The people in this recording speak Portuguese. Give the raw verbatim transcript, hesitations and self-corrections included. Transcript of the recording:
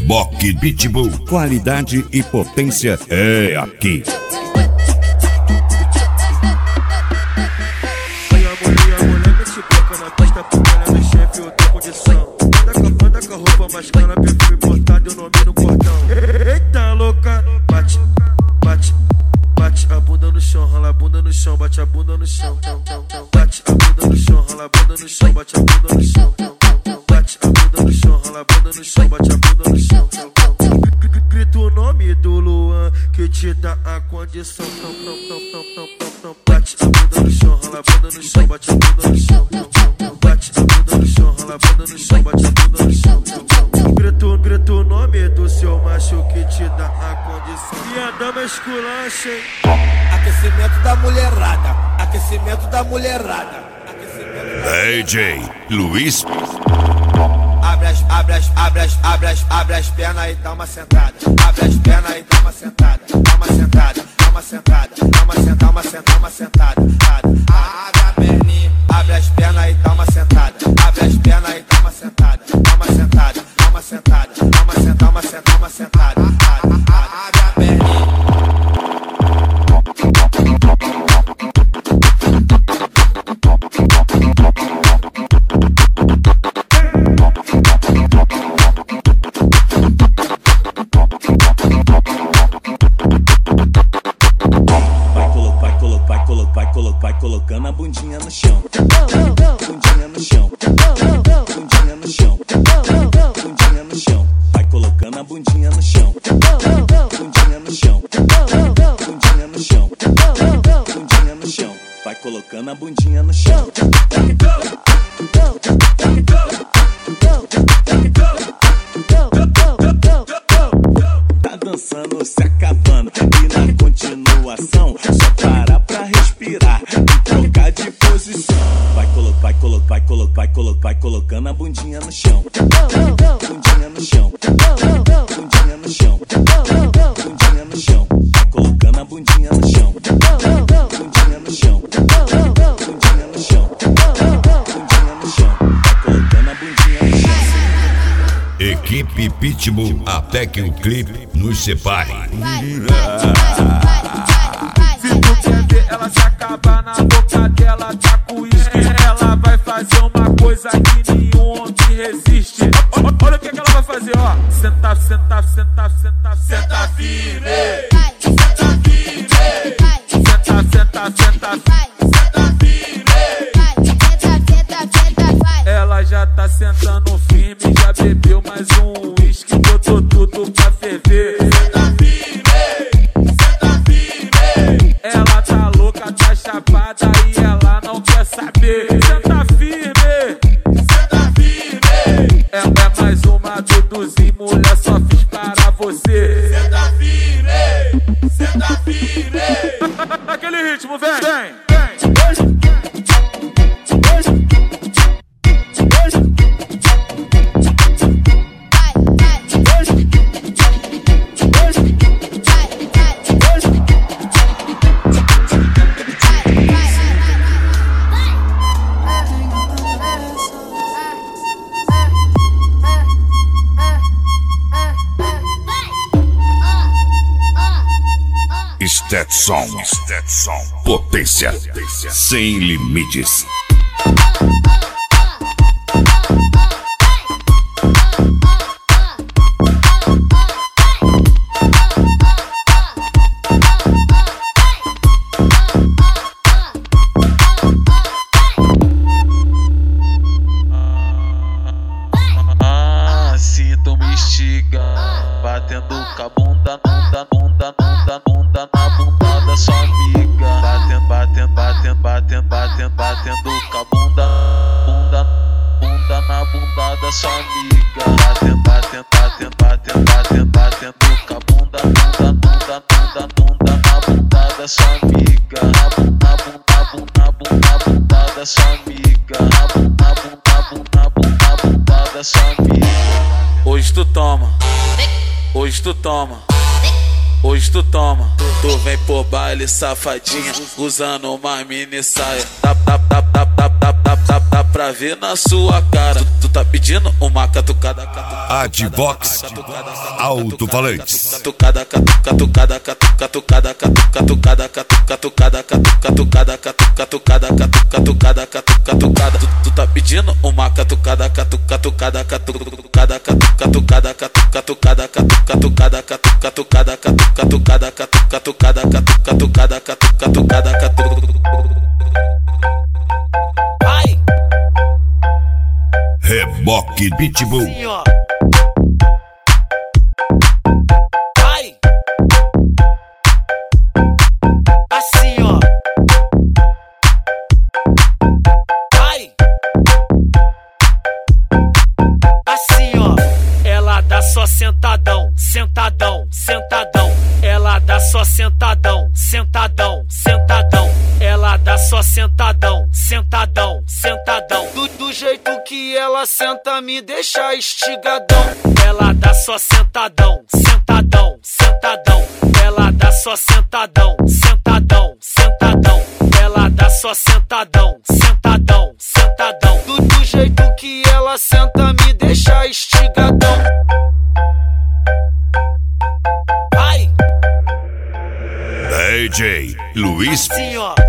Bock Pitbull, qualidade e potência é aqui. Olha a mulher, a mulher mete boca na pista, porque ela é meu chefe, eu tenho condição. Anda com, anda com a roupa mais cara, perfume importado, eu nome no cordão. Eita louca, bate, bate, bate a bunda no chão, rola a bunda no chão, bate a bunda no chão. Bate a bunda no chão, rola a bunda no chão, bate a bunda no chão. Bate a bunda no chão, rola a bunda no chão, bate a bunda no chão. Grita o nome do Luan que te dá a condição. Bate a bunda no chão, rola a bunda no chão, bate a bunda no chão. Bate a bunda no chão, rola a bunda no chão, bate a bunda no chão. Grita, grita o nome do seu macho que te dá a condição. E a dama esculacha, hein? Aquecimento da mulherada, aquecimento da mulherada, aquecimento da D J Luiz. Abre as, abre as, abre as, abre as, abre as pernas e dá uma sentada. Abre as pernas e dá uma sentada. Dá uma sentada, dá uma sentada, dá uma sentada, uma sentada, uma sentada. Abre a perninha, abre as pernas e dá uma sentada. Abre as pernas e dá uma sentada. Dá uma sentada, dá uma sentada, dá uma sentada, uma sentada, uma sentada. Abre a perninha. Vai colocando a bundinha no chão, bundinha no chão, bundinha no chão, bundinha no chão. Vai colocando a bundinha no chão, bundinha no chão, bundinha no chão, bundinha no chão. Vai colocando a bundinha no chão. Tá dançando, se acabando e na continuação só para pra respirar e trocar de posição. Vai colocar, vai colocar, vai colocar, vai colocar, vai colocando a bundinha no chão, bundinha no chão, bundinha no chão, bundinha no chão. Vai colocando a bundinha no chão, bundinha no chão, bundinha no chão, bundinha no chão. Vai colocando a bundinha no chão. Equipe Pitbull, até que o clipe nos separe. Se tu quer ver ela se acabar, na boca dela tá com uísque. Ela vai fazer uma coisa que nenhum homem resiste. Olha o que, que ela vai fazer, ó. Senta, senta, senta, senta, senta firme. Senta firme. Senta, senta, senta, senta firme. Ela já tá sentando firme, já bebeu mais um uísque, botou tudo pra ferver. Senta firme. Senta firme. Ela tá louca, tá chapada e ela não quer saber. Senta firme, senta firme. Ela é mais uma Duduzinho, mulher, só fiz para você. Senta firme, senta firme. Naquele ritmo, vem, vem, vem. Stetson, Stetson, potência sem limites. Ah, se tu me instiga, batendo com a bunda, bunda, bunda, bunda, bunda na bunda da sua amiga. Batendo, batendo, batendo, batendo, batendo, batendo com a bunda, bunda, bunda na bunda da sua amiga. Batendo, batendo, batendo, batendo, batendo, batendo com a bunda, bunda, bunda, bunda, bunda na bunda da sua amiga. Na bunda, bunda, bunda, bunda, bunda da sua amiga. Na bunda, bunda, bunda, bunda, bunda da sua amiga. Hoje tu toma, hoje tu toma, hoje tu toma. Tu vem por baile safadinha, usando uma mini saia. Dá, dá, dá, dá, dá, dá, dá, dá, dá pra ver na sua cara. Tu, tu tá pedindo uma catucada, catucada. Advox Alto-Falantes. Catucada, catucada, catucada, catucada, catucada, catucada, catucada, catucada, catucada, catucada, catucada. Tu, tu tá pedindo uma catucada, catucada, catucada, catucada, catucada, catucada, catucada, catucada, catucada, catucada, catucada, catucada, catucada. Vai! Reboque Pitbull. Assim, ó. Vai! Assim, ó. Vai! Assim, ó. Ela dá só sentadão, sentadão, sentadão. Ela dá só sentadão, sentadão, sentadão. Ela dá só sentadão, sentadão, sentadão. Do, do jeito que ela senta me deixa estigadão. Ela dá só sentadão, sentadão, sentadão. Ela dá só sentadão, sentadão, sentadão. Ela dá só sentadão, sentadão, sentadão. Do, do jeito que ela senta me deixa estigadão. Vai! D J Luiz Assim, ó.